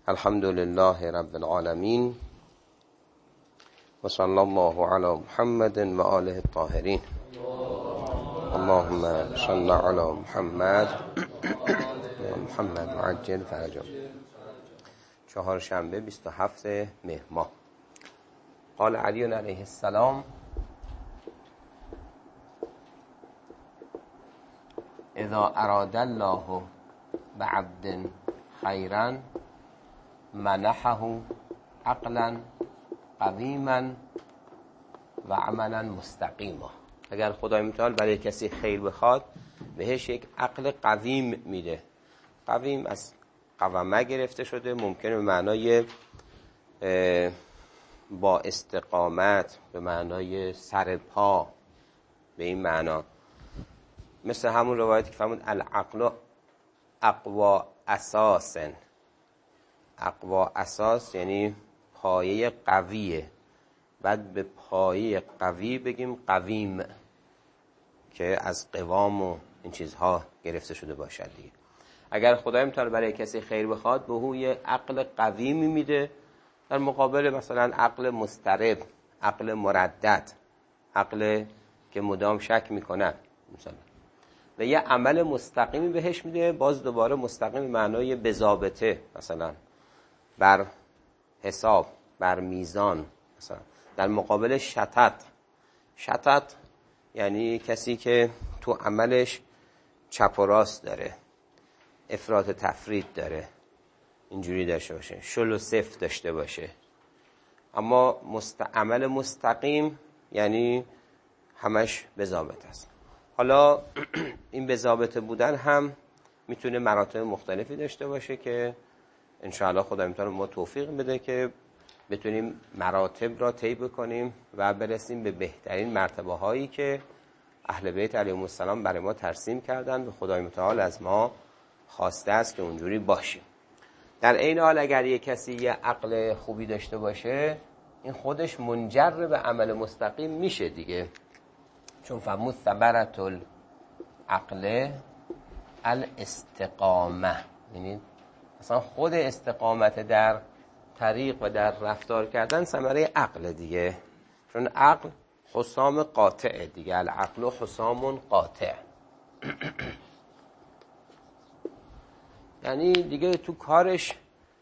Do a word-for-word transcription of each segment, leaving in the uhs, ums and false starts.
الحمد لله رب العالمين و صلی الله علی محمد و آله الطاهرین. اللهم صل علی محمد و محمد عجل فرجهم. چهارشنبه بیست و هفت مهر ماه. قال علی علیه السلام: اذا اراد الله بعبد خیرا منحه عقلا قویما و عملا مستقیما. اگر خدای متعال برای کسی خیر بخواد بهش یک عقل قویم میده. قویم از قوامه گرفته شده، ممکنه به معنای با استقامت، به معنای سر پا، به این معنا. مثل همون روایتی که فرمود العقل اقوا اساسن. اقوا اساس یعنی پایه قویه، بعد به پایه قوی بگیم قویم که از قوام و این چیزها گرفته شده باشد دیگه. اگر خدای متعال برای کسی خیر بخواد به او یه عقل قویمی میده، در مقابل مثلا عقل مضطرب، عقل مردد، عقل که مدام شک میکنه مثلا، و یه عمل مستقیمی بهش میده. باز دوباره مستقیم معنای بضابطه، مثلا بر حساب، بر میزان. مثلا در مقابل شتت، شتت یعنی کسی که تو عملش چپ و راست داره، افراط و تفرید داره، اینجوری داشته باشه، شل و سفت داشته باشه. اما مست... عمل مستقیم یعنی همش بضابط است. حالا این بضابطه بودن هم میتونه مراتب مختلفی داشته باشه که انشاءالله خدا میتونه ما توفیق بده که بتونیم مراتب را طی بکنیم و برسیم به بهترین مرتبه هایی که اهل بیت علیهم السلام برای ما ترسیم کردن و خدای متعال از ما خواسته است که اونجوری باشیم. در این حال اگر یک کسی یه عقل خوبی داشته باشه، این خودش منجر به عمل مستقیم میشه دیگه، چون فرمود ثمرة العقل الاستقامه. یعنی مثلا خود استقامت در طریق و در رفتار کردن ثمره عقل دیگه، چون عقل حسام قاطع دیگه، العقل حسام قاطع. یعنی دیگه تو کارش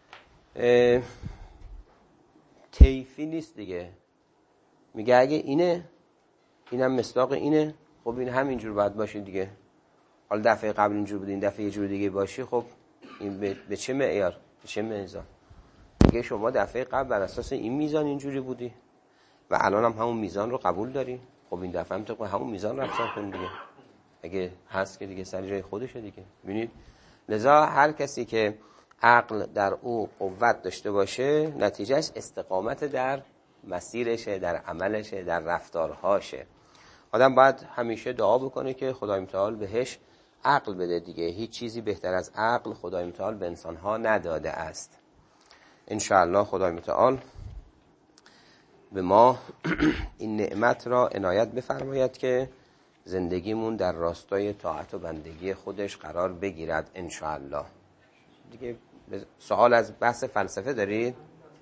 طیفی نیست دیگه. میگه اگه اینه، اینم مصداق اینه، خب این همینجور باید باشه دیگه. حالا دفعه قبل اینجور بود، این دفعه یه جور دیگه باشی، خب این به, به چه معیار، به چه میزان؟ میگه شما دفعه قبل بر اساس این میزان اینجوری بودی و الان هم همون میزان رو قبول داری، خب این دفعه هم تو همون میزان رفتار کن دیگه. اگه هست که دیگه سر جای خودشه دیگه. ببینید، لذا هر کسی که عقل در او قوت داشته باشه، نتیجهش استقامت در مسیرشه، در عملشه، در رفتارهاشه. آدم باید همیشه دعا بکنه که خدای متعال بهش عقل بده دیگه. هیچ چیزی بهتر از عقل خدای متعال به انسانها نداده است. انشاءالله خدای متعال به ما این نعمت را عنایت بفرماید که زندگیمون در راستای طاعت و بندگی خودش قرار بگیرد انشاءالله. دیگه سوال از بحث فلسفه دارید؟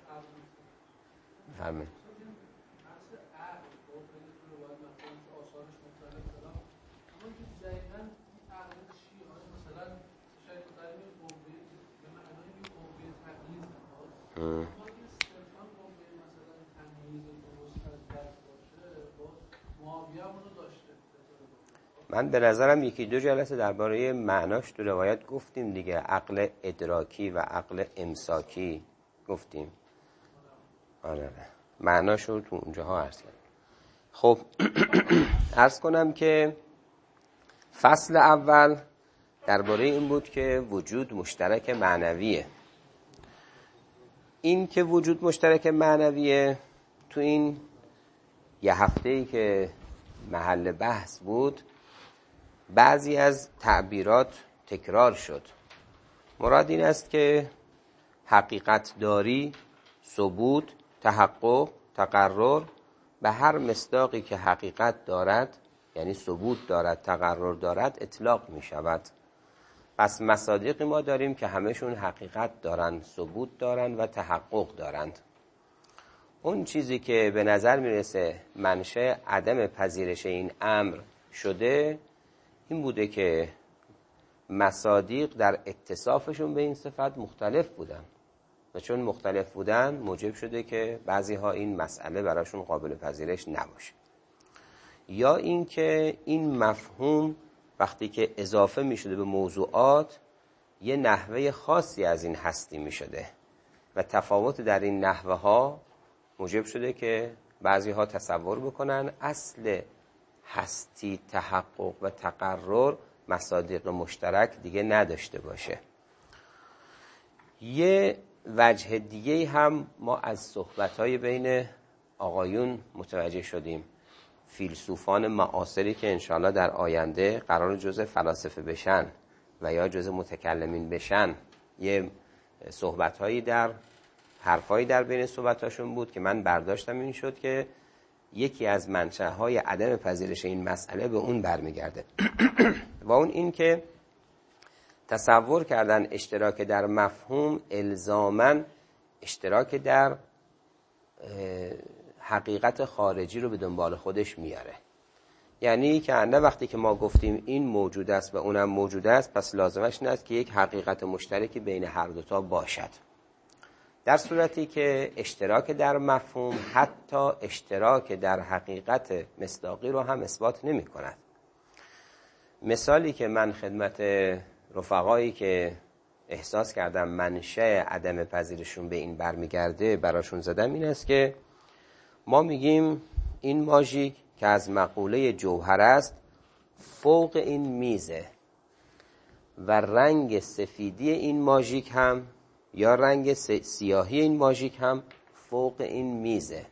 همین. من به نظرم یکی دو جلسه درباره معناش تو روایت گفتیم دیگه. عقل ادراکی و عقل امساکی گفتیم. آره، معناش رو تو اونجاها عرض کردم. خب عرض کنم که فصل اول درباره این بود که وجود مشترک معنویه. این که وجود مشترک معنویه تو این یه هفته‌ای که محل بحث بود بعضی از تعبیرات تکرار شد. مراد این است که حقیقت داری، ثبوت، تحقق، تقرر به هر مصداقی که حقیقت دارد، یعنی ثبوت دارد، تقرر دارد، اطلاق می شود. پس مصادیقی ما داریم که همشون حقیقت دارن، ثبوت دارن و تحقق دارند. اون چیزی که به نظر میرسه منشأ عدم پذیرش این امر شده این بوده که مصادیق در اتصافشون به این صفت مختلف بودن و چون مختلف بودن موجب شده که بعضی ها این مسئله براشون قابل پذیرش نباشه، یا اینکه این مفهوم وقتی که اضافه می شده به موضوعات یه نحوه خاصی از این هستی می شده و تفاوت در این نحوه ها موجب شده که بعضی ها تصور بکنن اصل هستی، تحقق و تقرر مصادیق مشترک دیگه نداشته باشه. یه وجه دیگه هم ما از صحبت‌های بین آقایون متوجه شدیم، فیلسوفان معاصری که انشاءالله در آینده قرار جزء فلاسفه بشن و یا جزء متکلمین بشن، یه صحبت‌هایی در حرفایی در بین صحبتاشون بود که من برداشتم این شد که یکی از منشأهای عدم پذیرش این مسئله به اون برمیگرده و اون این که تصور کردن اشتراک در مفهوم الزاماً اشتراک در حقیقت خارجی رو به دنبال خودش میاره. یعنی که نه وقتی که ما گفتیم این موجود است و اونم موجود است پس لازمش این است که یک حقیقت مشترکی بین هر دوتا باشد، در صورتی که اشتراک در مفهوم حتی اشتراک در حقیقت مصداقی رو هم اثبات نمی کند. مثالی که من خدمت رفقایی که احساس کردم منشأ عدم پذیرشون به این برمیگرده براشون زدم این است که ما میگیم این ماژیک که از مقوله جوهر است فوق این میزه و رنگ سفیدی این ماژیک هم یا رنگ سیاهی این ماژیک هم فوق این میزه.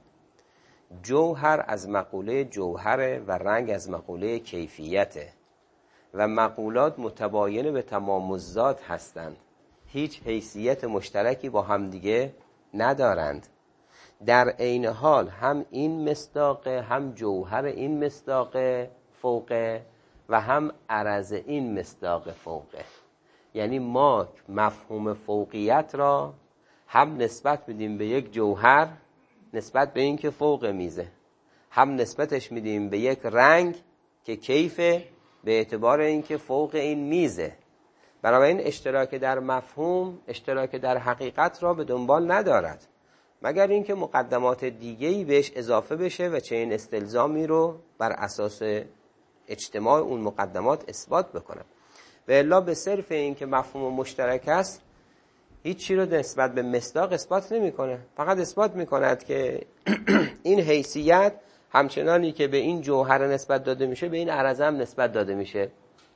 جوهر از مقوله جوهره و رنگ از مقوله کیفیته و مقولات متباین به تمام الذات هستند، هیچ حیثیت مشترکی با هم دیگه ندارند. در عین حال هم این مصداقه، هم جوهر این مصداقه فوقه و هم عرض این مصداق فوقه. یعنی ما مفهوم فوقیت را هم نسبت میدیم به یک جوهر نسبت به این که فوق میزه، هم نسبتش میدیم به یک رنگ که کیفه به اعتبار این که فوق این میزه. بنابراین اشتراک در مفهوم اشتراک در حقیقت را به دنبال ندارد مگر اینکه مقدمات دیگه‌ای بهش اضافه بشه و چنین استلزامی رو بر اساس اجتماع اون مقدمات اثبات بکنه. و الا به صرف این که مفهوم مشترک است هیچ چی رو نسبت به مصداق اثبات نمی‌کنه، فقط اثبات می‌کند که این حیثیت همچنانی که به این جوهر نسبت داده میشه به این عرض هم نسبت داده میشه.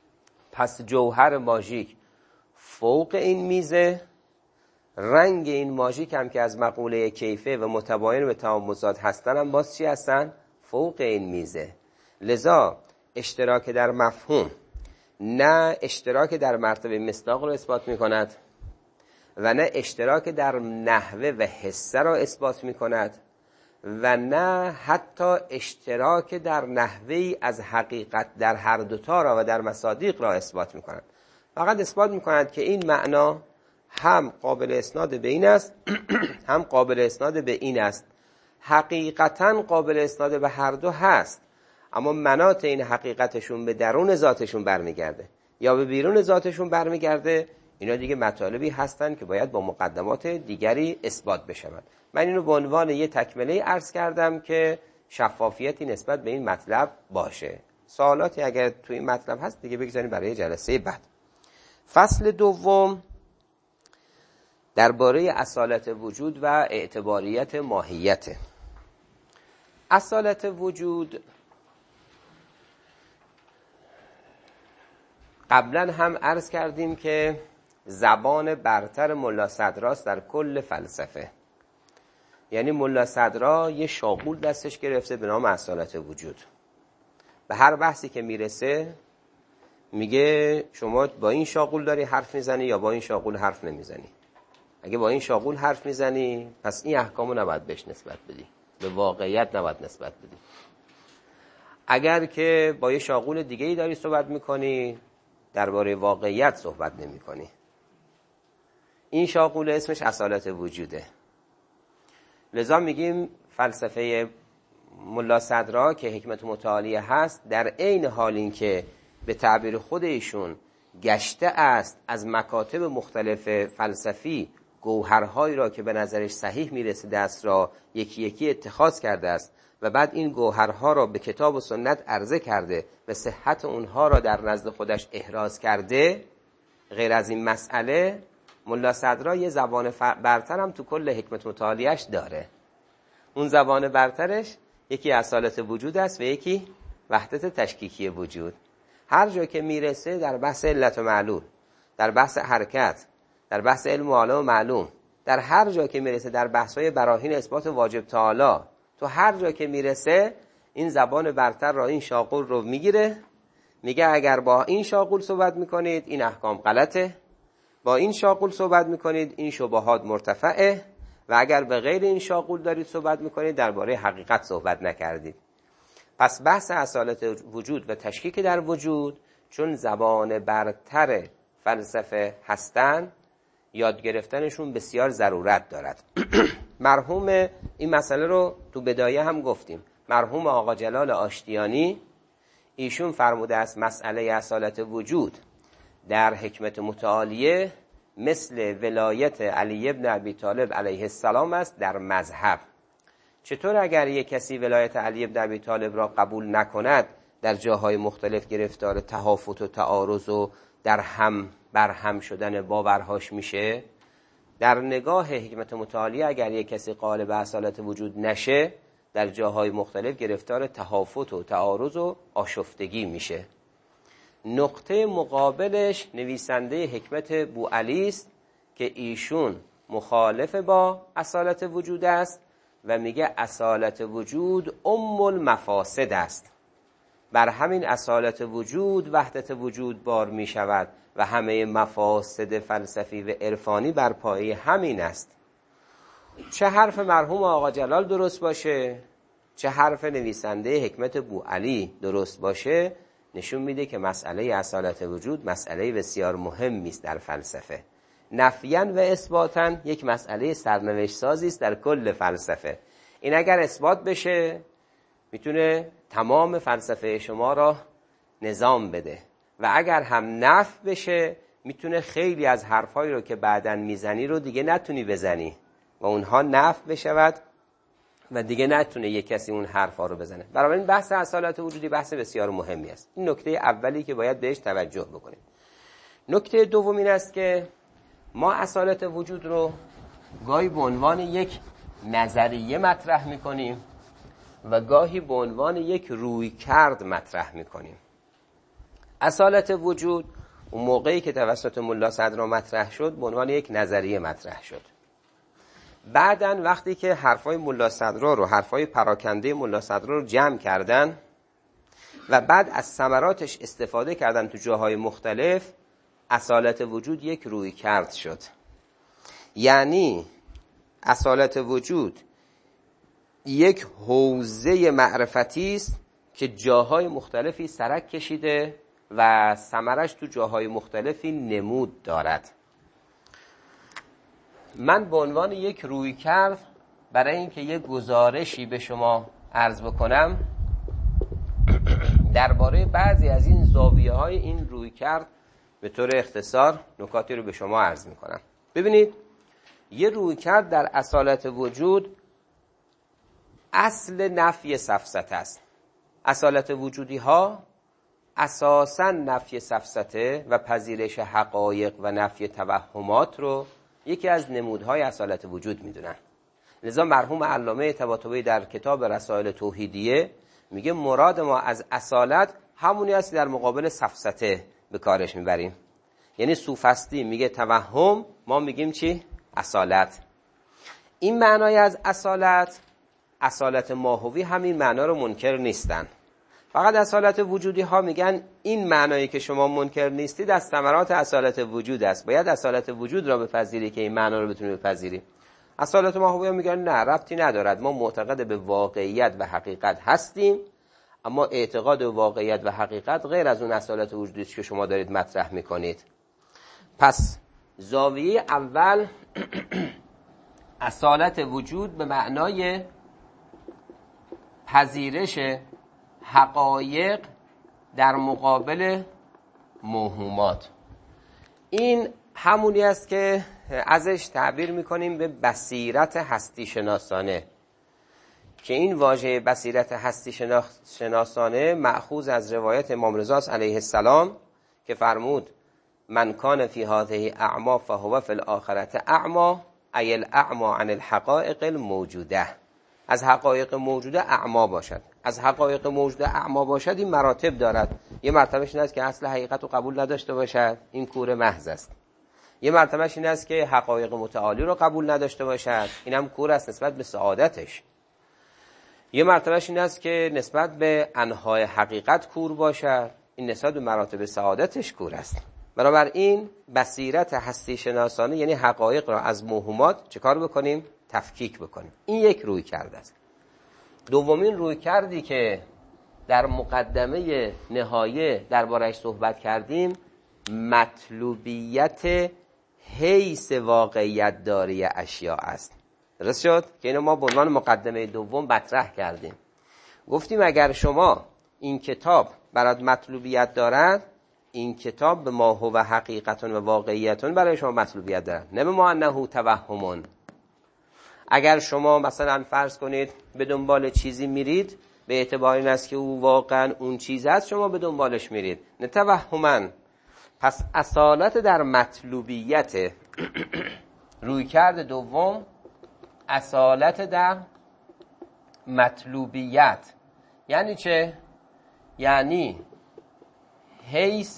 پس جوهر ماژیک فوق این میزه، رنگ این ماژیک هم که از مقوله کیفه و متباین به تمام الذات هستن هم باز چی هستن؟ فوق این میزه. لذا اشتراک در مفهوم نه اشتراک در مرتبه مصداق رو اثبات میکند و نه اشتراک در نحوه و حسه را اثبات میکند و نه حتی اشتراک در نحوهی از حقیقت در هر دوتا را و در مصادیق را اثبات میکند. فقط اثبات میکند که این معنا هم قابل اسناد به این است هم قابل اسناد به این است. حقیقتا قابل اسناد به هر دو هست، اما منات این حقیقتشون به درون ذاتشون برمیگرده یا به بیرون ذاتشون برمیگرده. اینا دیگه مطالبی هستن که باید با مقدمات دیگری اثبات بشود. من اینو به عنوان یه تکمله عرض کردم که شفافیتی نسبت به این مطلب باشه. سوالاتی اگر توی این مطلب هست دیگه بگذاریم برای جلسه بعد. فصل دوم درباره اصالت وجود و اعتباریت ماهیت. اصالت وجود قبلا هم عرض کردیم که زبان برتر ملا صدراست در کل فلسفه. یعنی ملا صدرا یه شاغول دستش گرفته به نام اصالت وجود. به هر بحثی که میرسه میگه شما با این شاغول داری حرف میزنی یا با این شاغول حرف نمیزنی. اگه با این شاغول حرف میزنی پس این احکامو نباید بهش نسبت بدی، به واقعیت نباید نسبت بدی. اگر که با یه شاغول دیگه‌ای داری صحبت میکنی درباره واقعیت صحبت نمی کنی. این شاغول اسمش اصالت وجوده. لذا میگیم فلسفه ملا صدرا که حکمت متعالیه هست، در عین حال این که به تعبیر خود ایشون گشته است از مکاتب مختلف فلسفی گوهرهایی را که به نظرش صحیح میرسیده است را یکی یکی اتخاذ کرده است و بعد این گوهرها را به کتاب و سنت عرضه کرده و صحت اونها را در نزد خودش احراز کرده، غیر از این مسئله ملا صدرا یه زبان برتر هم تو کل حکمت متعالیه‌اش داره. اون زبان برترش یکی اصالت وجود است و یکی وحدت تشکیکی وجود. هر جا که میرسه در بحث علت و معلول، در بحث حرکت، در بحث علم و عالم و معلوم، در هر جا که میرسه در بحث‌های براهین اثبات واجب تعالی، تو هر جا که میرسه این زبان برتر را، این شاغول رو میگیره، میگه اگر با این شاغول صحبت میکنید این احکام غلطه، با این شاغول صحبت میکنید این شبهات مرتفعه، و اگر به غیر این شاغول دارید صحبت میکنید درباره حقیقت صحبت نکردید. پس بحث اصالت وجود و تشکیک در وجود چون زبان برتر فلسفه هستن، یاد گرفتنشون بسیار ضرورت دارد. مرحوم این مسئله رو تو بدایه هم گفتیم، مرحوم آقا جلال آشتیانی ایشون فرموده است مسئله اصالت وجود در حکمت متعالیه مثل ولایت علی ابن ابی طالب علیه السلام است در مذهب. چطور اگر یک کسی ولایت علی ابن ابی طالب را قبول نکند در جاهای مختلف گرفتار تهافت و تعارض و در هم برهم شدن باورهاش میشه؟ در نگاه حکمت متعالیه اگر یک کسی قائل به اصالت وجود نشه در جاهای مختلف گرفتار تهافت و تعارض و آشفتگی میشه. نقطه مقابلش نویسنده حکمت بوعلی است که ایشون مخالف با اصالت وجود است و میگه اصالت وجود ام المفاسد است. بر همین اصالت وجود وحدت وجود بار می شود و همه مفاسد فلسفی و عرفانی بر پایه همین است. چه حرف مرحوم آقا جلال درست باشه، چه حرف نویسنده حکمت بوعلی درست باشه، نشون میده که مسئله اصالت وجود مسئله بسیار مهمی است در فلسفه. نفیاً و اثباتاً یک مسئله سرنوشت سازی است در کل فلسفه. این اگر اثبات بشه میتونه تمام فلسفه شما را نظام بده و اگر هم نفی بشه میتونه خیلی از حرفایی رو که بعداً میزنی رو دیگه نتونی بزنی و اونها نفی بشود و دیگه نتونه یک کسی اون حرفا رو بزنه. برای این بحث اصالت وجودی بحث بسیار مهمی است. این نکته اولی که باید بهش توجه بکنیم. نکته دوم این است که ما اصالت وجود رو گاهی به عنوان یک نظریه مطرح میکنیم و گاهی به عنوان یک رویکرد مطرح میکنیم. اصالت وجود اون موقعی که توسط ملا صدرا مطرح شد به عنوان یک نظریه مطرح شد. بعدن وقتی که حرفای ملا صدرا رو، حرفای پراکنده ملا صدرا رو جمع کردن و بعد از ثمراتش استفاده کردن تو جاهای مختلف، اصالت وجود یک رویکرد شد. یعنی اصالت وجود یک حوزه معرفتی است که جاهای مختلفی سرک کشیده و ثمرش تو جاهای مختلفی نمود دارد. من به عنوان یک رویکرد برای اینکه یک گزارشی به شما عرض بکنم درباره بعضی از این زاویه‌های این رویکرد به طور اختصار نکاتی رو به شما عرض میکنم. ببینید، یه رویکرد در اصالت وجود اصل نفی سفسطه است. اصالت وجودی ها اساساً نفی سفسطه و پذیرش حقایق و نفی توهمات رو یکی از نمودهای اصالت وجود میدونن. لذا مرحوم علامه طباطبایی در کتاب رسائل توحیدیه میگه مراد ما از اصالت همونی است در مقابل سفسطه به کارش میبریم. یعنی سوفستی میگه توهم، ما میگیم چی؟ اصالت. این معنای از اصالت، اصالت ماهوی همین معنا رو منکر نیستن. فقط اصالت وجودی ها میگن این معنایی که شما منکر نیستید از ثمرات اصالت وجود است. باید اصالت وجود را بپذیری که این معنا رو بتونی بپذیری. اصالت ماهوی ها میگن نه، ربطی ندارد، ما معتقد به واقعیت و حقیقت هستیم، اما اعتقاد و واقعیت و حقیقت غیر از اون اصالت وجودی است که شما دارید مطرح میکنید. پس زاویه اول اصالت وجود به معنای پذیرش حقایق در مقابل موهومات. این همونی است که ازش تعبیر میکنیم به بصیرت هستی شناسانه، که این واژه بصیرت هستی شناسانه مأخوذ از روایت امام رضا علیه السلام که فرمود من کان فی هذه اعما فهو فی الاخرة اعما، ای الاعما عن الحقائق الموجوده. از حقایق موجوده اعما باشد. از حقایق موجوده اعما باشد این مراتب دارد. یه مرتبهش این است که اصل حقیقت رو قبول نداشته باشد، این کور محض است. یه مرتبهش این است که حقایق متعالی رو قبول نداشته باشد، اینم کور است نسبت به سعادتش. یه مرتبهش این است که نسبت به انهای حقیقت کور باشد، این نسبت به مراتب سعادتش کور است. بنابراین بصیرت هستی شناسانه یعنی حقایق را از موهومات چه کار بکنیم؟ تفکیک بکنیم. این یک روی کرده است. دومین روی کردی که در مقدمه نهایه درباره‌اش صحبت کردیم مطلوبیت حیث واقعیت داری اشیاء است. درست شد؟ که اینو ما به عنوان مقدمه دوم مطرح کردیم. گفتیم اگر شما این کتاب برات مطلوبیت دارد، این کتاب به ما هو حقیقتون و واقعیتون برای شما مطلوبیت دارد، نه به ما انه توهمون. اگر شما مثلا فرض کنید به دنبال چیزی میرید به اعتبار این است که او واقعا اون چیز است، شما به دنبالش میرید، نه توهمن. پس اصالت در مطلوبیت رویکرد دوم اصالت در مطلوبیت یعنی چه؟ یعنی حیث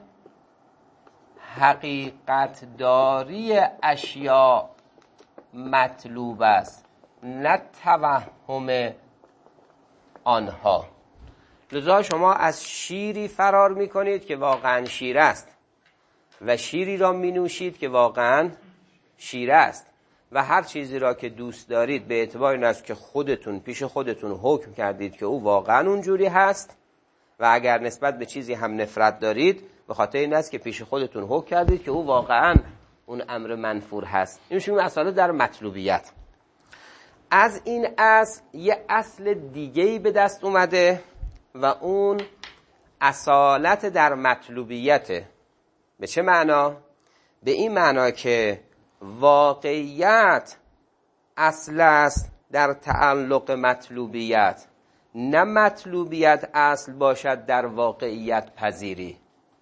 حقیقت داری اشیاء مطلوب است، نه توهم آنها. لذا شما از شیری فرار میکنید که واقعا شیر است و شیری را مینوشید که واقعا شیر است و هر چیزی را که دوست دارید به اعتبار این است که خودتون پیش خودتون حکم کردید که او واقعا اونجوری هست، و اگر نسبت به چیزی هم نفرت دارید به خاطر این است که پیش خودتون حکم کردید که او واقعا اون امر منفور هست. این میشه اصالت در مطلوبیت. از این اصل یه اصل دیگه‌ای به دست اومده و اون اصالت در مطلوبیت. به چه معنا؟ به این معنا که واقعیت اصل است در تعلق مطلوبیت، نه مطلوبیت اصل باشد در واقعیت پذیری.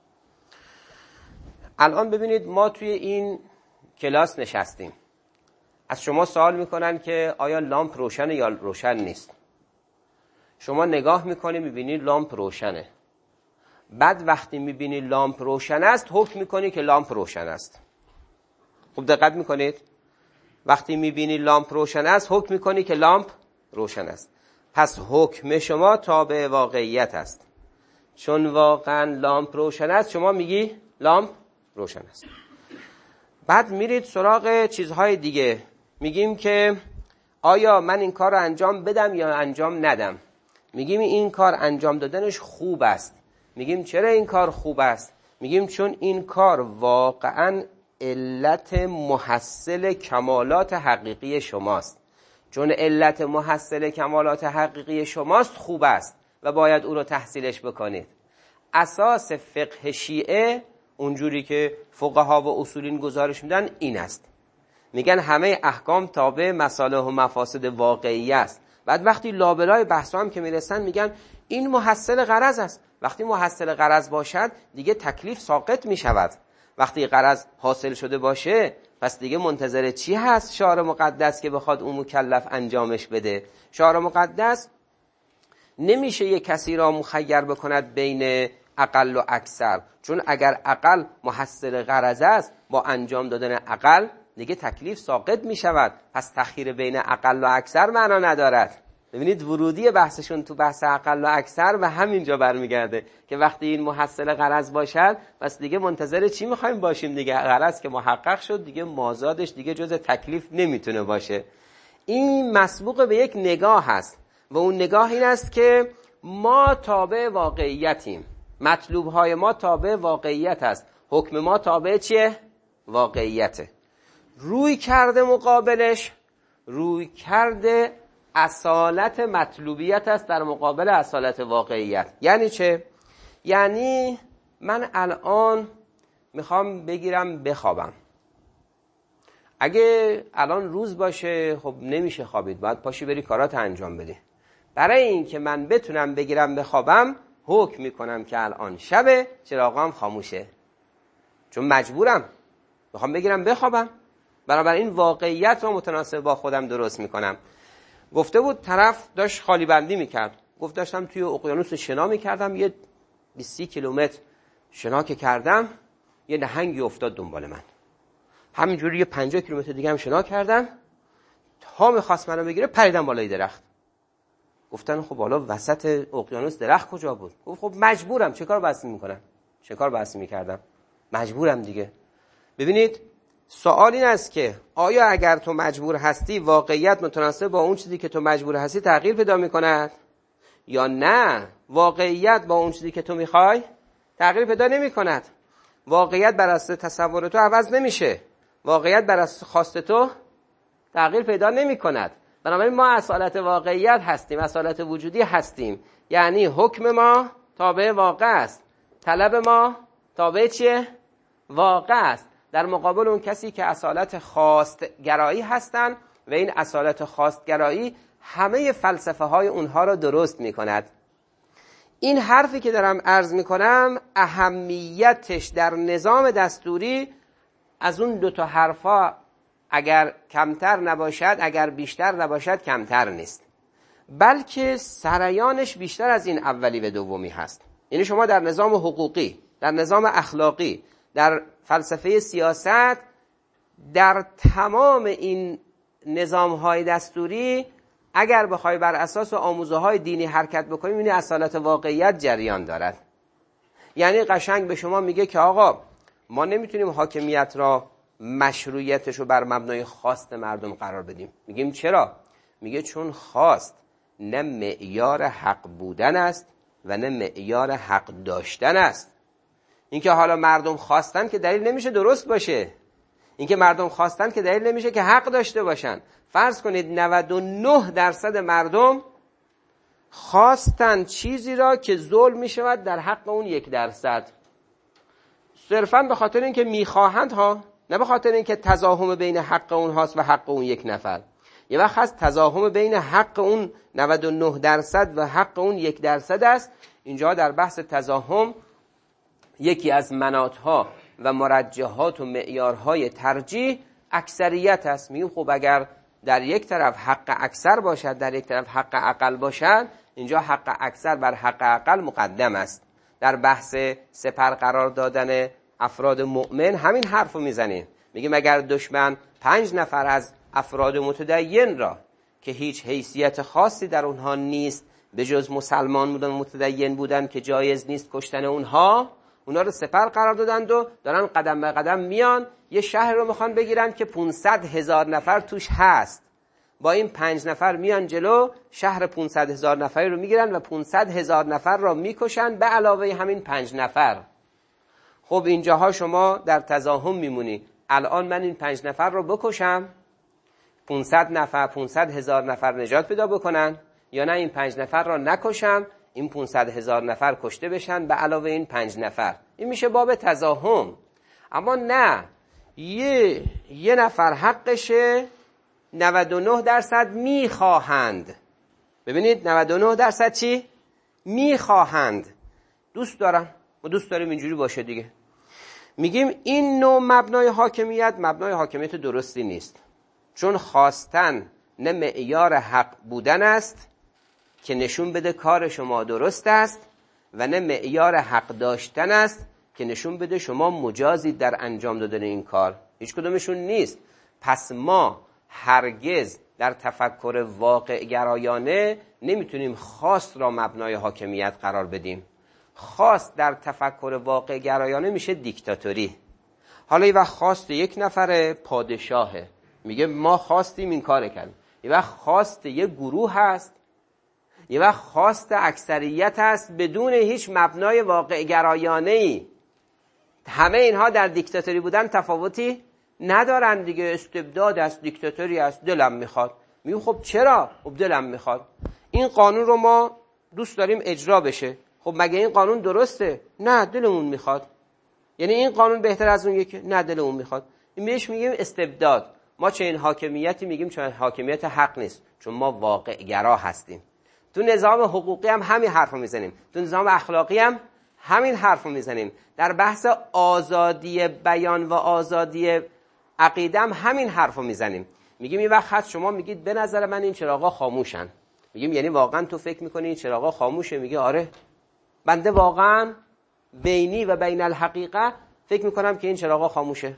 الان ببینید ما توی این کلاس نشستیم، از شما سوال میکنن که آیا لامپ روشنه یا روشن نیست. شما نگاه میکنی میبینی لامپ روشنه، بعد وقتی میبینی لامپ روشن است حکم میکنی که لامپ روشن است. خوب دقت میکنید؟ وقتی میبینی لامپ روشن است حکم میکنی که لامپ روشن است. پس حکم شما تابع واقعیت است. چون واقعا لامپ روشن است شما میگی لامپ روشن است. بعد میرید سراغ چیزهای دیگه، میگیم که آیا من این کار رو انجام بدم یا انجام ندم. میگیم این کار انجام دادنش خوب است. میگیم چرا این کار خوب است؟ میگیم چون این کار واقعا علت محصل کمالات حقیقی شماست. چون علت محصل کمالات حقیقی شماست خوب است و باید او رو تحصیلش بکنید. اساس فقه شیعه اونجوری که فقها و اصولین گزارش میدن این است، میگن همه احکام تابع مصالح و مفاسد واقعی است. بعد وقتی لابلای بحثا هم که میرسن میگن این محصل غرض است. وقتی محصل غرض باشد دیگه تکلیف ساقط میشود. وقتی غرض حاصل شده باشه پس دیگه منتظر چی هست شارع مقدس که بخواد اون مکلف انجامش بده؟ شارع مقدس نمیشه یک کسی را مخیر بکند بین اقل و اکثر، چون اگر اقل محصل غرض است با انجام دادن اقل دیگه تکلیف ساقط می شود. پس تخییر بین اقل و اکثر معنا ندارد. ببینید ورودی بحثشون تو بحث اقل و اکثر و همینجا برمیگرده که وقتی این محصل غرض باشد پس دیگه منتظر چی میخوایم باشیم؟ دیگه غرض که محقق شد دیگه مازادش دیگه جز تکلیف نمیتونه باشه. این مسبوق به یک نگاه هست و اون نگاه این است که ما تابع واقعیتیم، مطلوب های ما تابع واقعیت است، حکم ما تابع چیه؟ واقعیته. روی کرده مقابلش روی کرده اصالت مطلوبیت است در مقابل اصالت واقعیت. یعنی چه؟ یعنی من الان میخوام بگیرم بخوابم. اگه الان روز باشه خب نمیشه خوابید، باید پاشی بری کارات انجام بدی. برای این که من بتونم بگیرم بخوابم حکم میکنم که الان شبه، چراغام خاموشه، چون مجبورم میخوام بگیرم بخوابم. بنابراین واقعیت رو متناسب با خودم درست میکنم. گفته بود طرف داشت خالی بندی میکرد، گفت داشتم توی اقیانوس شنا میکردم، یه بیست کیلومتر شنا که کردم یه نهنگی افتاد دنبال من، همینجوری یه پنجاه کیلومتر دیگه هم شنا کردم، تا میخواست منو بگیره پریدم بالای درخت. گفتن خب حالا وسط اقیانوس درخت کجا بود؟ گفت خب مجبورم، چه کار بس میکنم، چه کار بس میکردم، مجبورم دیگه. ببینید سوال این است که آیا اگر تو مجبور هستی واقعیت متناسب با اون چیزی که تو مجبور هستی تغییر پیدا میکند، یا نه واقعیت با اون چیزی که تو میخوای تغییر پیدا نمیکند؟ واقعیت بر اساس تصور تو عوض نمیشه، واقعیت بر اساس خواست تو تغییر پیدا نمیکند. بنابراین ما اصالت واقعیت هستیم، اصالت وجودی هستیم، یعنی حکم ما تابع واقع است، طلب ما تابع چیه؟ واقع است، در مقابل اون کسی که اصالت خواستگرایی هستن و این اصالت خواستگرایی همه فلسفه های اونها را درست می کند. این حرفی که دارم عرض می کنم اهمیتش در نظام دستوری از اون دوتا حرفا اگر کمتر نباشد، اگر بیشتر نباشد کمتر نیست، بلکه سریانش بیشتر از این اولی و دومی هست. یعنی شما در نظام حقوقی، در نظام اخلاقی، در فلسفه سیاست، در تمام این نظام‌های دستوری اگر بخوای بر اساس آموزه‌های دینی حرکت بکنی می‌بینی اصالت واقعیت جریان دارد. یعنی قشنگ به شما میگه که آقا ما نمیتونیم حاکمیت را مشروعیتش رو بر مبنای خواست مردم قرار بدیم. میگیم چرا؟ میگه چون خواست نه معیار حق بودن است و نه معیار حق داشتن است. اینکه حالا مردم خواستن که دلیل نمیشه درست باشه، اینکه مردم خواستن که دلیل نمیشه که حق داشته باشن. فرض کنید نود و نه درصد مردم خواستن چیزی را که ظلم میشود در حق اون یک درصد، صرفاً به خاطر اینکه میخواهند ها، نه به خاطر اینکه تزاحم بین حق اون هاست و حق اون یک نفر. یه وقت هست تزاحم بین حق اون نود و نه درصد و حق اون یک درصد است. اینجا در بحث تزاحم یکی از مناطها و مرجحات و معیارهای ترجیح اکثریت است. میگیم خب اگر در یک طرف حق اکثر باشد، در یک طرف حق اقل باشد، اینجا حق اکثر بر حق اقل مقدم است. در بحث سپر قرار دادن افراد مؤمن همین حرفو میزنیم، میگیم اگر دشمن پنج نفر از افراد متدین را که هیچ حیثیت خاصی در اونها نیست به جز مسلمان بودن و متدین بودن که جایز نیست کشتن اونها، اونها رو سپر قرار دادند و دارن قدم به قدم میان یه شهر رو میخوان بگیرن که پانصد هزار نفر توش هست. با این پنج نفر میان جلو، شهر پانصد هزار نفری رو میگیرن و پانصد هزار نفر را میکشن به علاوه همین پنج نفر. خب اینجاها شما در تزاحم میمونی. الان من این پنج نفر رو بکشم، پانصد نفر پانصد هزار نفر نجات پیدا بکنن، یا نه این پنج نفر را نکشم، این پانصد هزار نفر کشته بشن به علاوه این پنج نفر. این میشه باب تزاحم. اما نه، یه یه نفر حقشه، نود و نه درصد میخواهند. ببینید نود و نه درصد چی؟ میخواهند، دوست دارن. ما دوست داریم اینجوری باشه دیگه. میگیم این نوع مبنای حاکمیت مبنای حاکمیت درستی نیست، چون خواستن نه معیار حق بودن است که نشون بده کار شما درست است و نه معیار حق داشتن است که نشون بده شما مجازید در انجام دادن این کار. هیچ کدومشون نیست. پس ما هرگز در تفکر واقع گرایانه نمیتونیم خواست را مبنای حاکمیت قرار بدیم. خواست در تفکر واقع گرایانه میشه دیکتاتوری. حالا یه وقت خواست یک نفر پادشاهه، میگه ما خواستیم این کار کردیم. یه وقت خواست یه گروه هست، یه وقت خواست اکثریت است بدون هیچ مبنای واقع گرایانه‌ای. همه اینها در دیکتاتوری بودن تفاوتی ندارن دیگه. استبداد است، دیکتاتوری است، دلم میخواد. میگم خب چرا؟ خب دلم میخواد. این قانون رو ما دوست داریم اجرا بشه. خب مگه این قانون درسته؟ نه، دلمون میخواد. یعنی این قانون بهتر از اون یکی؟ نه، دلمون میخواد. این بهش میگیم استبداد. ما چه این حاکمیتی میگیم چون حاکمیت حق نیست، چون ما واقع گرا هستیم. تو نظام حقوقی هم همین حرفو میزنیم، تو نظام اخلاقی هم همین حرفو میزنیم، در بحث آزادی بیان و آزادی عقیده هم همین حرفو میزنیم. میگیم این وقت هست شما میگید به نظر من این چراغا خاموشن. میگیم یعنی واقعا تو فکر میکنی این چراغا خاموشه؟ میگه آره، بنده واقعا بینی و بین الحقیقه فکر میکنم که این چراغا خاموشه.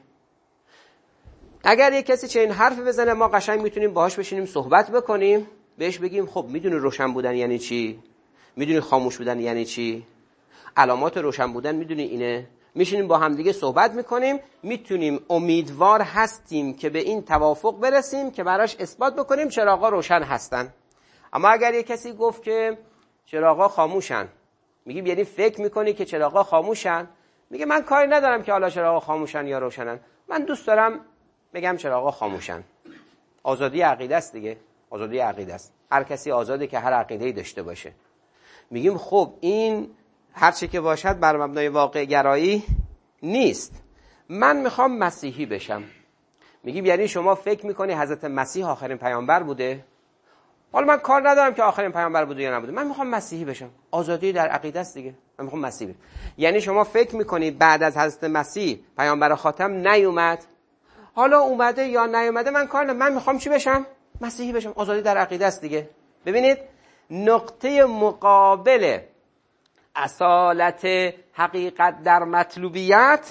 اگر یک کسی چه این حرف بزنه ما قشنگ میتونیم باهاش بشینیم صحبت بکنیم، بهش بگیم خب میدونی روشن بودن یعنی چی؟ میدونی خاموش بودن یعنی چی؟ علامات روشن بودن میدونی اینه؟ میشینیم با هم دیگه صحبت میکنیم، میتونیم امیدوار هستیم که به این توافق برسیم که براش اثبات بکنیم چراغا روشن هستن. اما اگر یک کسی گفت که چراغا خاموشن، میگیم یعنی فکر میکنی که چراغا خاموشن؟ میگه من کاری ندارم که حالا چراغا خاموشن یا روشنن، من دوست دارم بگم چراغا خاموشن. آزادی عقیده است دیگه، آزادی عقیده است. هر کسی آزاده که هر عقیده‌ای داشته باشه. میگیم خب این هر چه که باشد بر مبنای واقع گرایی نیست. من میخوام مسیحی بشم. میگیم یعنی شما فکر میکنی حضرت مسیح آخرین پیامبر بوده؟ حالا من کار ندارم که آخرین پیامبر بوده یا نبوده، من میخوام مسیحی بشم. آزادی در عقیده است دیگه، من میخوام مسیحی بشم. یعنی شما فکر میکنی بعد از حضرت مسیح پیامبر خاتم نیومد؟ حالا اومده یا نیومده من کار ندارم، من میخوام چی بشم؟ مسیحی بشم. آزادی در عقیده است دیگه. ببینید نقطه مقابل اصالت حقیقت در مطلوبیت،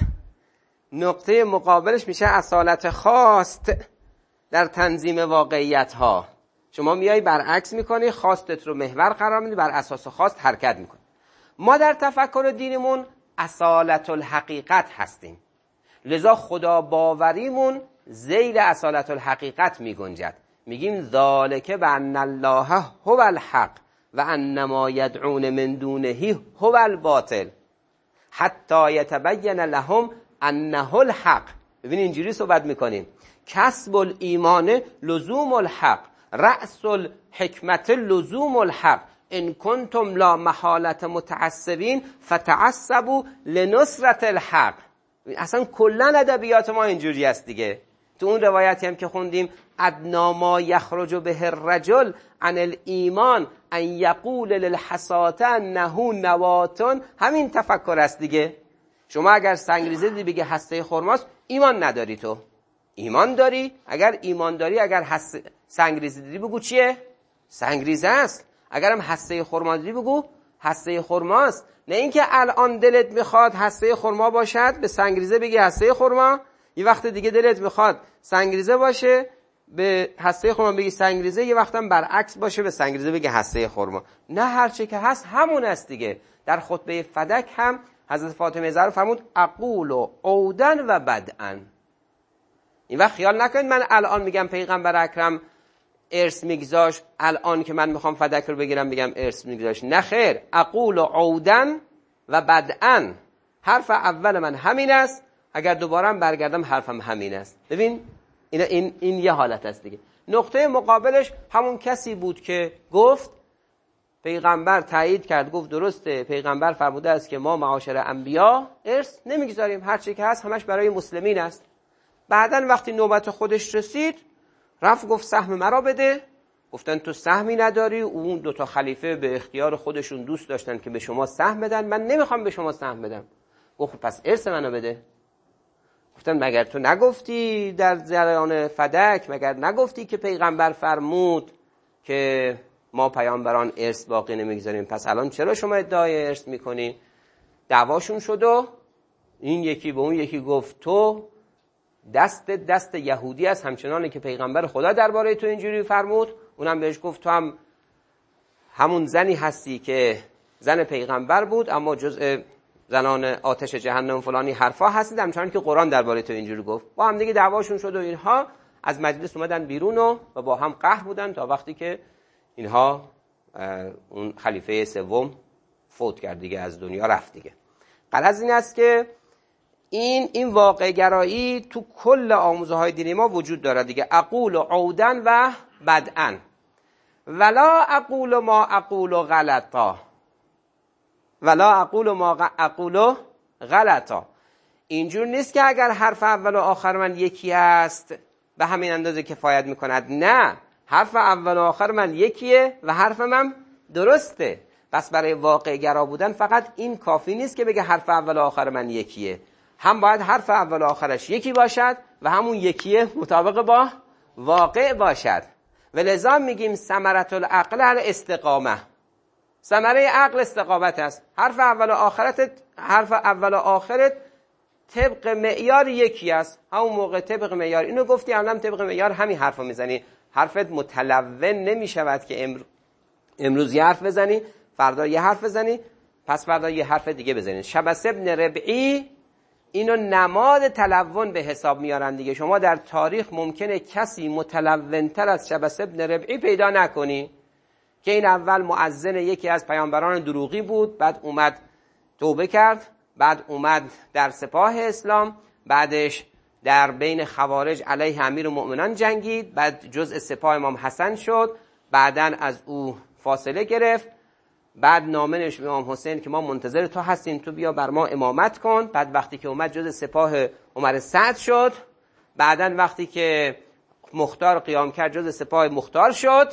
نقطه مقابلش میشه اصالت خواست در تنظیم واقعیت ها. شما میای برعکس میکنی، خواستت رو محور قرار میدی، بر اساس خواست حرکت میکنی. ما در تفکر دینمون اصالت الحقیقت هستیم، لذا خدا باوریمون ذیل اصالت الحقیقت میگنجد. میگیم ذالک بان الله هو الحق و ان ما یدعون من دونه هو الباطل حتی یتبین لهم انه الحق. ببین اینجوری صحبت میکنیم، کسب الایمان لزوم الحق، رأس الحکمت لزوم الحق، ان کنتم لا محالت متعصبین فتعصبوا لنصرت الحق. اصلا کلا ادبیات ما اینجوری است دیگه. تو اون روایتی هم که خوندیم ادنا ما یخرج به الرجل عن الایمان ان یقول للحصاة انه نواتن، همین تفکر است دیگه. شما اگر سنگریزه دیدی بگه هسته خرماست، ایمان نداری. تو ایمان داری؟ اگر ایمان داری، اگر هسته سنگریزه دیدی بگو چیه؟ سنگریزه است. اگرم هسته خرما دیدی بگو هسته خرماست. نه اینکه الان دلت میخواد هسته خرما باشد به سنگریزه بگی هسته خرما، یه وقت دیگه دلت میخواد سنگریزه باشه به هسته خرما بگی سنگریزه، یه وقتم برعکس باشه به سنگریزه بگی هسته خرما. نه، هر چه که هست همون است دیگه. در خطبه فدک هم حضرت فاطمه زهرا فرمود اقول و عودن و بدعن. این وقت خیال نکنید من الان میگم پیغمبر اکرم ارث میگذاشت، الان که من میخوام فدک رو بگیرم بگم ارث میگذاشت. نه خیر، اقول و عودن و بدعن. حرف اول من همین است، اگر دوباره برگردم حرفم همین است. ببین این این این یه حالت است دیگه. نقطه مقابلش همون کسی بود که گفت پیغمبر تایید کرد، گفت درسته، پیغمبر فرموده است که ما معاشر انبیا ارث نمیگذاریم، هر چی که هست همش برای مسلمین است. بعدن وقتی نوبت خودش رسید رفت گفت سهم مرا بده. گفتن تو سهمی نداری. اون دو تا خلیفه به اختیار خودشون دوست داشتن که به شما سهم بدن، من نمیخوام به شما سهم بدم. گفت پس ارث منو بده. گفتن مگر تو نگفتی در جریان فدک، مگر نگفتی که پیغمبر فرمود که ما پیامبران ارث باقی نمیگذاریم، پس الان چرا شما ادعای ارث میکنی؟ دعواشون شد و این یکی به اون یکی گفت تو دست دست یهودی است، همچنانی که پیغمبر خدا درباره تو اینجوری فرمود. اونم بهش گفت تو هم همون زنی هستی که زن پیغمبر بود، اما جزء زنان آتش جهنم فلانی حرفا هستید، همچنان که قرآن درباره تو اینجوری گفت. با هم دیگه دعواشون شد و اینها از مجلس اومدن بیرون و با هم قهر بودن تا وقتی که اینها اون خلیفه سوم فوت کرد دیگه، از دنیا رفت دیگه. غرض این است که این این واقع گرایی تو کل آموزه های دینی ما وجود داره دیگه. اقول عودن و بدعن ولا اقول ما اقول غلطا ولا اقول ما اقول غلطا. اینجور نیست که اگر حرف اول و آخر من یکی است به همین اندازه کفایت میکند. نه، حرف اول و آخر من یکیه و حرف من درسته. بس برای واقع گرا بودن فقط این کافی نیست که بگه حرف اول و آخر من یکیه، هم باید حرف اول و آخرش یکی باشد و همون یکیه مطابق با واقع باشد. و لذا میگیم ثمرة العقل الاستقامه. ثمره عقل استقامت است. حرف اول و آخرت حرف اول و آخرت طبق معیار یکی است. همون موقع طبق معیار اینو گفتی، الان طبق معیار همین حرفو میزنی. حرفت متلون نمیشود که امر... امروز یه حرف بزنی، فردا یه حرف بزنی، پس فردا یه حرف دیگه بزنی. شبس ابن ربعی اینو نماد تلون به حساب میارن دیگه. شما در تاریخ ممکنه کسی متلونتر از شبس ابن ربعی پیدا نکنی که این اول مؤذن یکی از پیامبران دروغی بود، بعد اومد توبه کرد، بعد اومد در سپاه اسلام، بعدش در بین خوارج علیه امیرالمؤمنین جنگید، بعد جزء سپاه امام حسن شد، بعداً از او فاصله گرفت، بعد نامه نوشت به امام حسین که ما منتظر تو هستیم، تو بیا بر ما امامت کن. بعد وقتی که اومد جزء سپاه عمر سعد شد، بعداً وقتی که مختار قیام کرد جزء سپاه مختار شد.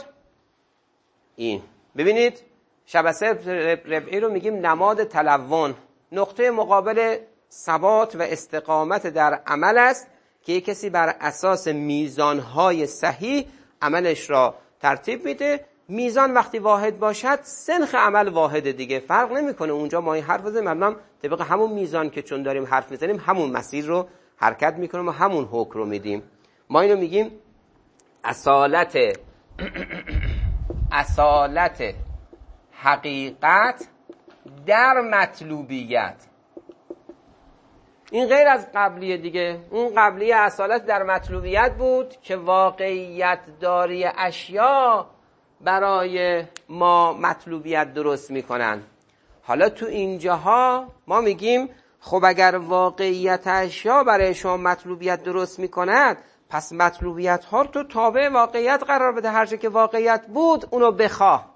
این ببینید شبسه ربعی رو میگیم نماد تلون. نقطه مقابل ثبات و استقامت در عمل است که یک کسی بر اساس میزانهای صحیح عملش را ترتیب میده. میزان وقتی واحد باشد سنخ عمل واحده دیگه، فرق نمیکنه. اونجا ما این حرف بزنیم الان طبق همون میزان که چون داریم حرف میزنیم همون مسیر رو حرکت میکنیم و همون حکم رو میدیم. ما اینو میگیم اصالت اصالت حقیقت در مطلوبیت. این غیر از قبلیه دیگه. اون قبلیه اصالت در مطلوبیت بود که واقعیت داری اشیا برای ما مطلوبیت درست میکنن. حالا تو اینجاها ما میگیم خب اگر واقعیت اشیا برای شما مطلوبیت درست میکند، پس مطلوبیت ها رو تو تابع واقعیت قرار بده. هر چه که واقعیت بود اونو بخواه،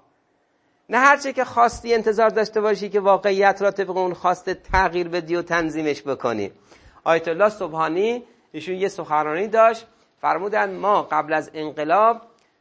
نه هر چه که خواستی انتظار داشته باشی که واقعیت را طبق اون خواسته تغییر بدی و تنظیمش بکنی. آیت الله سبحانی ایشون یه سخنرانی داشت، فرمودن ما قبل از انقلاب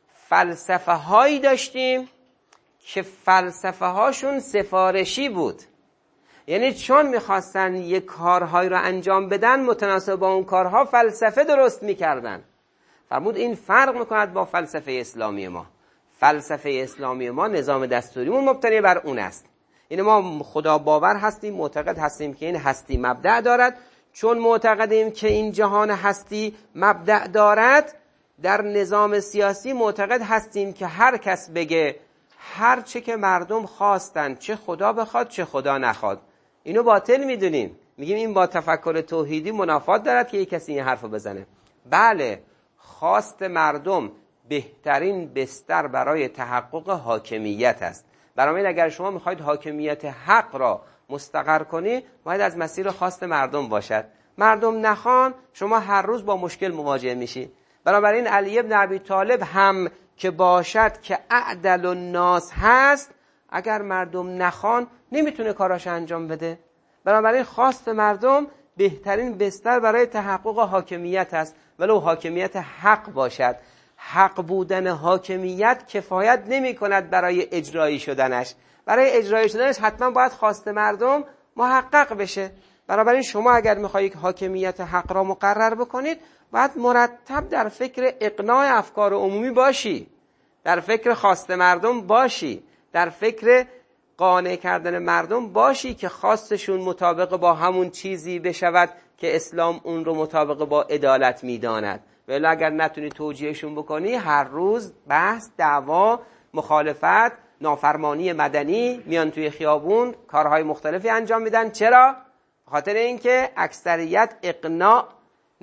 فلسفه هایی داشتیم که فلسفه هاشون سفارشی بود، یعنی چون میخواستن یه کارهایی رو انجام بدن متناسب با اون کارها فلسفه درست میکردن. فرمود این فرق میکند با فلسفه اسلامی ما. فلسفه اسلامی ما نظام دستوریمون مبتنی بر اون است. این ما خدا باور هستیم، معتقد هستیم که این هستی مبدأ دارد. چون معتقدیم که این جهان هستی مبدأ دارد، در نظام سیاسی معتقد هستیم که هر کس بگه هر چه که مردم خواستن، چه خدا بخواد چه خدا نخواد، اینو باطل میدونیم. میگیم این با تفکر توحیدی منافات دارد که یک کسی این حرفو بزنه. بله، خواست مردم بهترین بستر برای تحقق حاکمیت است. برای اگر شما میخواید حاکمیت حق را مستقر کنی، باید از مسیر خواست مردم باشد. مردم نخوان، شما هر روز با مشکل مواجه میشی. بنابراین علی ابن ابی طالب هم که باشد که اعدل الناس هست، اگر مردم نخوان نمیتونه کاراش انجام بده. بنابراین خواست مردم بهترین بستر برای تحقق حاکمیت است، ولو حاکمیت حق باشد. حق بودن حاکمیت کفایت نمی کند برای اجرایی شدنش. برای اجرایی شدنش حتما باید خواست مردم محقق بشه. بنابراین شما اگر میخواهید حاکمیت حق را مقرر بکنید، باید مرتب در فکر اقناع افکار عمومی باشی، در فکر خواست مردم باشی، در فکر قانع کردن مردم باشی که خواستشون مطابق با همون چیزی بشود که اسلام اون رو مطابق با عدالت میداند. ولی اگر نتونی توجیهشون بکنی، هر روز بحث، دعوا، مخالفت، نافرمانی مدنی، میان توی خیابون کارهای مختلفی انجام میدن. چرا؟ خاطر اینکه اکثریت اقناع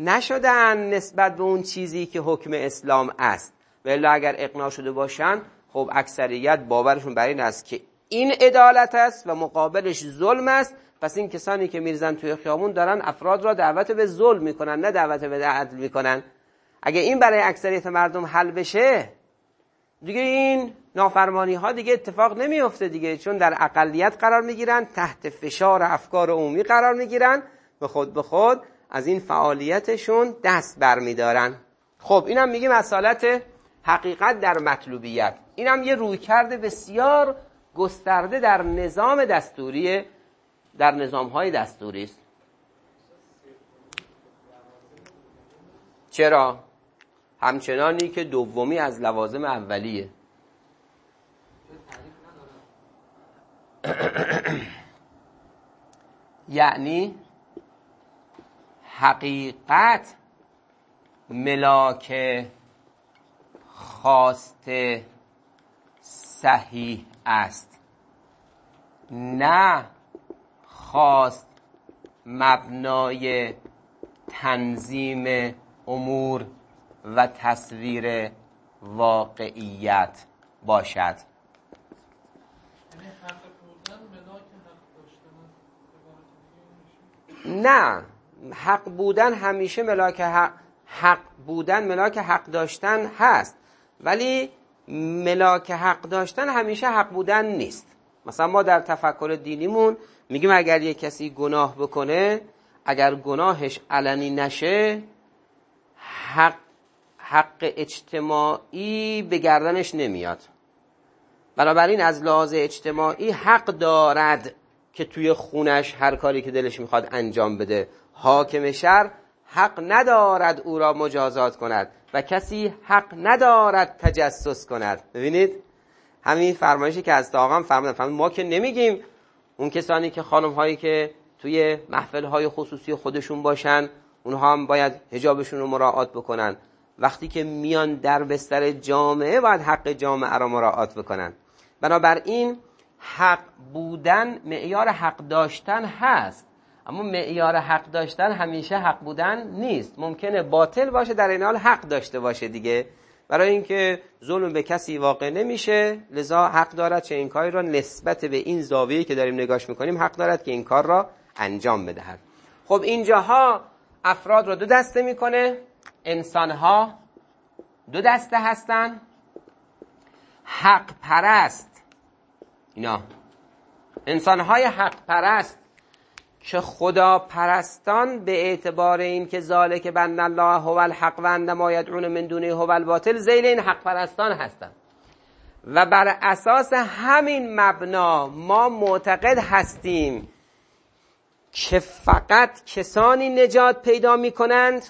نشدن نسبت به اون چیزی که حکم اسلام است. ولی اگر اقناع شده باشن، خب اکثریت باورشون بر این است که این عدالت است و مقابلش ظلم است، پس این کسانی که میرزن توی خیابون دارن افراد را دعوت به ظلم میکنن، نه دعوت به عدل میکنن. اگه این برای اکثریت مردم حل بشه، دیگه این نافرمانی ها دیگه اتفاق نمیفته دیگه، چون در اقلیت قرار میگیرن، تحت فشار افکار عمومی قرار میگیرن، به خود به خود از این فعالیتشون دست برمیدارن. خب اینم میگیم اصالت حقیقت در مطلوبیت. اینم یه رویکرد بسیار گسترده در نظام دستوری، در نظام‌های دستوری است. چرا؟ همچنانی که دومی از لوازم اولیه. یعنی حقیقت ملاک خواست صحیح است، نه خواست مبنای تنظیم امور و تصویر واقعیت باشد. نه، حق بودن همیشه ملاک حق, حق بودن ملاک حق داشتن هست، ولی ملاک حق داشتن همیشه حق بودن نیست. مثلا ما در تفکر دینیمون میگیم اگر یک کسی گناه بکنه، اگر گناهش علنی نشه، حق حق اجتماعی به گردنش نمیاد. بنابراین از لحاظ اجتماعی حق دارد که توی خونش هر کاری که دلش میخواد انجام بده. حاکم شهر حق ندارد او را مجازات کند و کسی حق ندارد تجسس کند. ببینید همین فرمایشی که از آقام فرمودن، فرمودن ما که نمیگیم اون کسانی که خانم هایی که توی محفل های خصوصی خودشون باشن اونها هم باید حجابشون رو مراعات بکنن، وقتی که میان در بستر جامعه باید حق جامعه را مراعات بکنن. بنابراین حق بودن معیار حق داشتن هست، اما معیار حق داشتن همیشه حق بودن نیست. ممکنه باطل باشه در این حال حق داشته باشه دیگه، برای اینکه ظلم به کسی واقع نمیشه، لذا حق دارد چه این کاری را نسبت به این زاویه‌ای که داریم نگاش میکنیم حق دارد که این کار را انجام بدهد. خب اینجاها افراد رو دو دسته میکنه. انسانها دو دسته هستن، حق پرست، اینا انسانهای حق پرست که خدا پرستان به اعتبار این که ذالک بان الله هو الحق و ان ما یدعون من دونه هو الباطل، ذیل این حق پرستان هستند و بر اساس همین مبنا ما معتقد هستیم که فقط کسانی نجات پیدا می کنند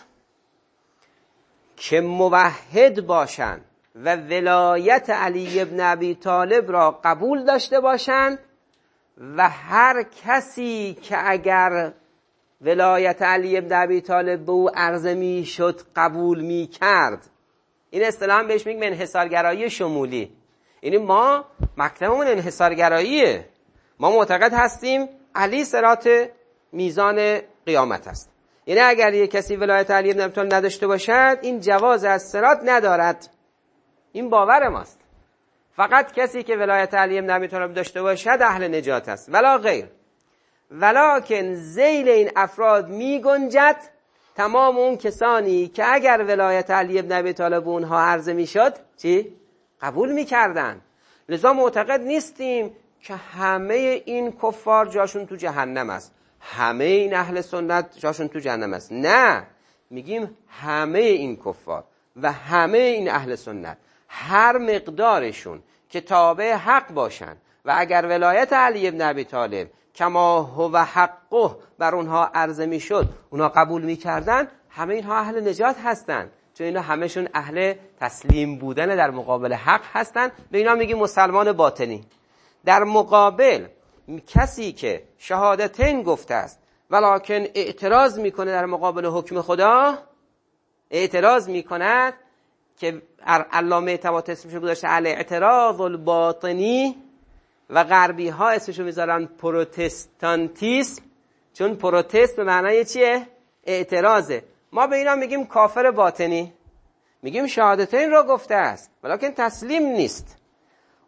که موحد باشند و ولایت علی ابن ابی طالب را قبول داشته باشند، و هر کسی که اگر ولایت علی ابن ابی طالب به او عرضه می شد قبول می کرد، این اصطلاحاً بهش میگیم انحصارگرایی شمولی. یعنی ما مکتبمون انحصارگراییه، ما معتقد هستیم علی صراط میزان قیامت است. یعنی اگر یک کسی ولایت علی ابن ابی طالب نداشته باشد این جواز از صراط ندارد، این باور ماست. فقط کسی که ولایت علی ابن ابی طالب داشته باشد اهل نجات است، ولا غیر. ولکن ذیل این افراد می گنجد تمام اون کسانی که اگر ولایت علی ابن ابی طالب اونها عرضه می شد چی؟ قبول می کردن. لذا معتقد نیستیم که همه این کفار جاشون تو جهنم است، همه این اهل سنت جاشون تو جهنم است. نه، میگیم همه این کفار و همه این اهل سنت هر مقدارشون که تابع حق باشن و اگر ولایت علی ابن ابی طالب کما هو حقه بر اونها عرضه میشد اونها قبول میکردن، همه اینها اهل نجات هستن، چون اینا همشون اهل تسلیم بودن در مقابل حق هستن. به اینا میگیم مسلمان باطنی. در مقابل کسی که شهادتین گفته است ولکن اعتراض میکنه در مقابل حکم خدا، اعتراض میکند که علامه طباطبایی اسمشو گذاشته الاعتراض الباطنی و غربی ها اسمشو میذارن پروتستانتیسم، چون پروتست به معنای چیه؟ اعتراضه. ما به اینا میگیم کافر باطنی، میگیم شهادتین را گفته است ولکن تسلیم نیست.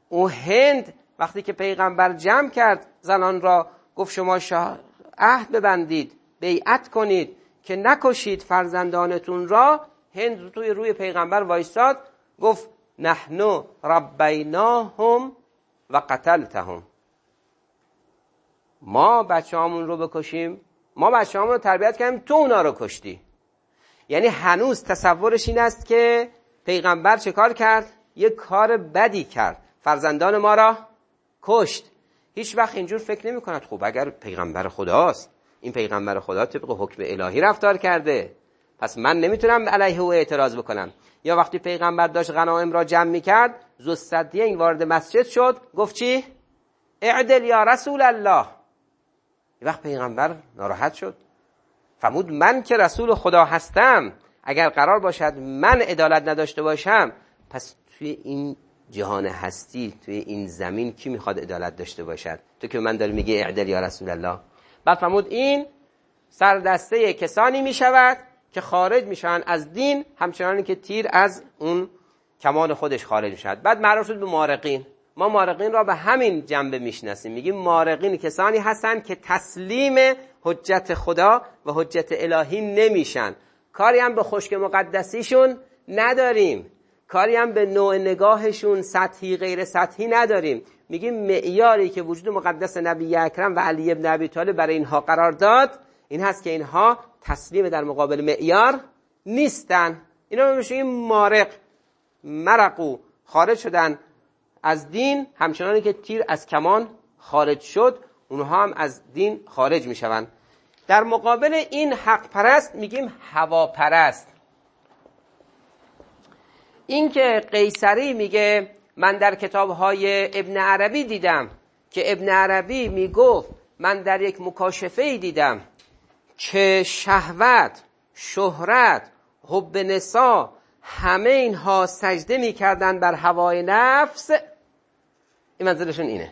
او هند وقتی که پیغمبر جمع کرد زنان را، گفت شما عهد ببندید، بیعت کنید که نکشید فرزندانتون را. هند توی روی پیغمبر وایساد گفت نحنو ربیناهم و قتلتهم، ما بچه هامون رو بکشیم، ما بچه هامون رو تربیت کردیم، تو اونا رو کشتی. یعنی هنوز تصورش این است که پیغمبر چه کار کرد؟ یک کار بدی کرد، فرزندان ما را کشت. هیچ وقت اینجور فکر نمی کند خب اگر پیغمبر خداست، این پیغمبر خدا طبق حکم الهی رفتار کرده، پس من نمیتونم علیه او اعتراض بکنم. یا وقتی پیغمبر داشت غنایم را جمع میکرد، ذوالصدیین وارد مسجد شد، گفت چی؟ اعدل یا رسول الله. یه وقت پیغمبر ناراحت شد، فرمود من که رسول خدا هستم، اگر قرار باشد من عدالت نداشته باشم، پس توی این جهان هستی، توی این زمین کی میخواد عدالت داشته باشد؟ تو که من داری میگی اعدل یا رسول الله. بعد فرمود این سردسته کسانی میشود که خارج میشن از دین، همچنانی که تیر از اون کمان خودش خارج میشد. بعد معروف شد به مارقین. ما مارقین را به همین جنبه میشناسیم، میگیم مارقین کسانی هستن که تسلیم حجت خدا و حجت الهی نمیشن. کاری هم به خشک مقدسیشون نداریم، کاری هم به نوع نگاهشون سطحی غیر سطحی نداریم. میگیم معیاری که وجود مقدس نبی اکرم و علی ابن ابی طالب برای اینها قرار داد این هست که اینها تسلیم در مقابل معیار نیستن. اینا میشیم مارق، مرقو، خارج شدن از دین، همچنانی که تیر از کمان خارج شد اونها هم از دین خارج میشوند. در مقابل این حق پرست میگیم هوا پرست. این که قیصری میگه من در کتابهای ابن عربی دیدم که ابن عربی میگفت من در یک مکاشفه دیدم که شهوت، شهرت، حب نساء، همه اینها سجده میکردن بر هوای نفس. این منظورشون اینه،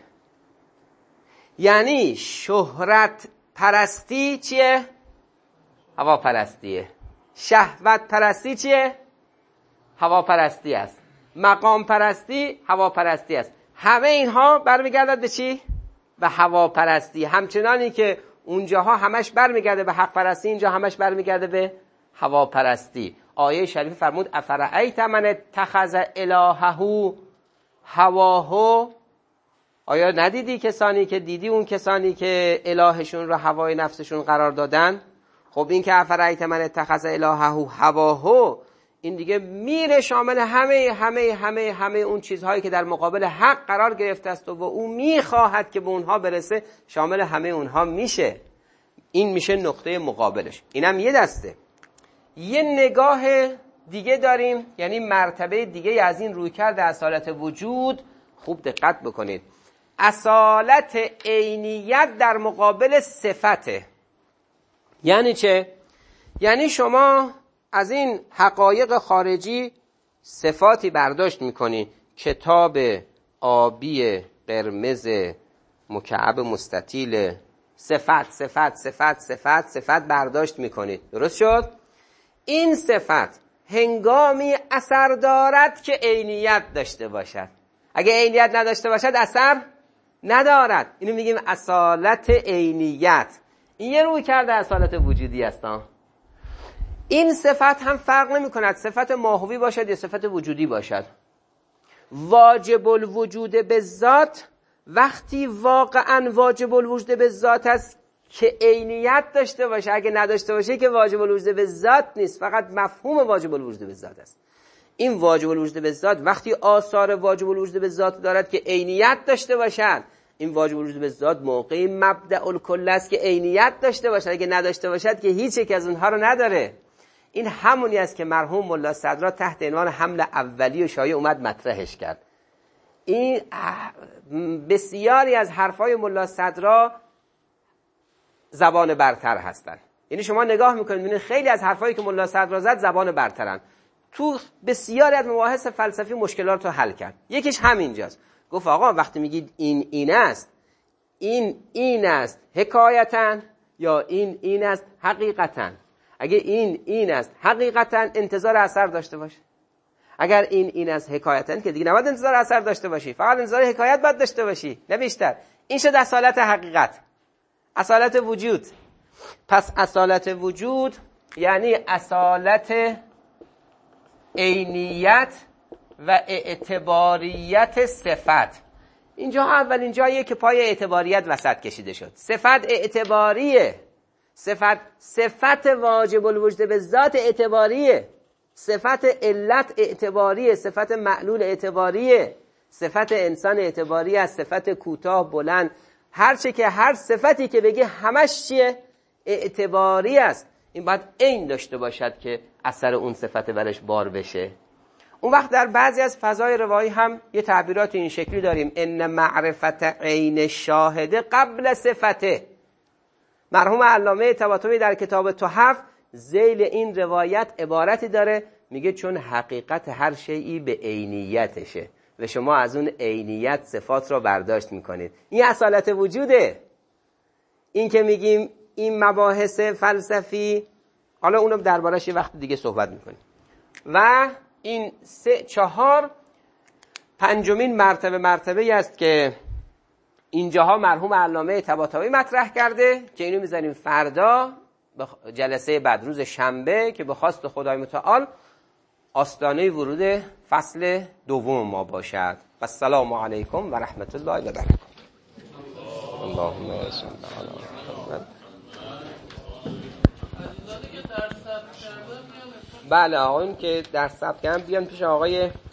یعنی شهرت پرستی چیه؟ هوا پرستیه. شهوت پرستی چیه؟ هوا پرستی است. مقام پرستی هوا پرستی است. همه اینها برمیگردد به چی؟ به هوا پرستی. همچنانی که اونجاها همش برمیگرده به حق پرستی، اینجا همش برمیگرده به هوا پرستی. آیه شریف فرمود افرأیت من اتخذ الهه هواه. آیا ندیدی کسانی که دیدی اون کسانی که الهشون رو هوای نفسشون قرار دادن؟ خب این که افرأیت من اتخذ الهه هواه، این دیگه میره شامل همه همه همه همه اون چیزهایی که در مقابل حق قرار گرفته است و او میخواهد که به اونها برسه، شامل همه اونها میشه. این میشه نقطه مقابلش. اینم یه دسته. یه نگاه دیگه داریم، یعنی مرتبه دیگه از این رویکرد اصالت وجود. خوب دقت بکنید، اصالت عینیت در مقابل صفته. یعنی چه؟ یعنی شما از این حقایق خارجی صفاتی برداشت میکنی، کتاب آبی قرمز مکعب مستطیل، صفت صفت صفت صفت صفت برداشت میکنید. درست شد؟ این صفت هنگامی اثر دارد که عینیت داشته باشد. اگه عینیت نداشته باشد اثر ندارد. اینو میگیم اصالت عینیت. این یه روی کرده اصالت وجودی است. این صفت هم فرق نمی کند صفت ماهوی باشد یا صفت وجودی باشد. واجب الوجود به ذات وقتی واقعا واجب الوجود به ذات است که عینیت داشته باشه. اگه نداشته باشه که واجب الوجود به ذات نیست، فقط مفهوم واجب الوجود به ذات است. این واجب الوجود به ذات وقتی آثار واجب الوجود به ذات دارد که عینیت داشته باشد، این واجب الوجود به ذات موقعی مبدأ الکل است که عینیت داشته باشد. اگه نداشته باشد که هیچ یک از اونها رو نداره. این همونی است که مرحوم ملا صدرا تحت عنوان حمل اولی و شایع اومد مطرحش کرد. این بسیاری از حرفای ملا صدرا زبان برتر هستن. یعنی شما نگاه میکنید میبینید خیلی از حرفایی که ملا صدرا زد زبان برترن. تو بسیاری از مباحث فلسفی مشکلات رو حل کرد. یکیش همینجاست. گفت آقا وقتی میگید این این است، این این است حکایتاً یا این این است حقیقتاً. اگه این این است حقیقتاً انتظار اثر داشته باشه. اگر این این از حکایتن که دیگه نباید انتظار اثر داشته باشی، فقط انتظار حکایت باید داشته باشی، نه بیشتر. این شد اصالت حقیقت، اصالت وجود. پس اصالت وجود یعنی اصالت عینیت و اعتباریت صفت. اینجا اولین جاییه که پای اعتباریت وسط کشیده شد. صفت اعتباریه، صفت صفت واجب الوجود به ذات اعتباریه، صفت علت اعتباریه، صفت معلول اعتباریه، صفت انسان اعتباریه، از صفت کوتاه بلند هر چه که هر صفتی که بگی همش چیه؟ اعتباری است. این باید عین داشته باشد که اثر اون صفت برش بار بشه. اون وقت در بعضی از فضای روایی هم یه تعبیرات این شکلی داریم، ان معرفت عین شاهده قبل صفته. مرحوم علامه طباطبایی در کتاب تحف ذیل این روایت عبارتی داره، میگه چون حقیقت هر شیئی به عینیتشه و شما از اون عینیت صفات رو برداشت میکنید. این اصالت وجوده. این که میگیم این مباحث فلسفی، حالا اونم دربارش یه وقت دیگه صحبت میکنیم. و این سه چهار پنجمین مرتبه مرتبه‌ای است که اینجاها مرحوم علامه طباطبایی مطرح کرده که اینو میذاریم فردا جلسه بعد روز شنبه که به خواست خدای متعال آستانه ورود فصل دوم ما باشد. السلام علیکم و رحمت الله و برکاته. اللهم صل علی محمد. بله آقایون که در ثبت کردن بیان پیش آقای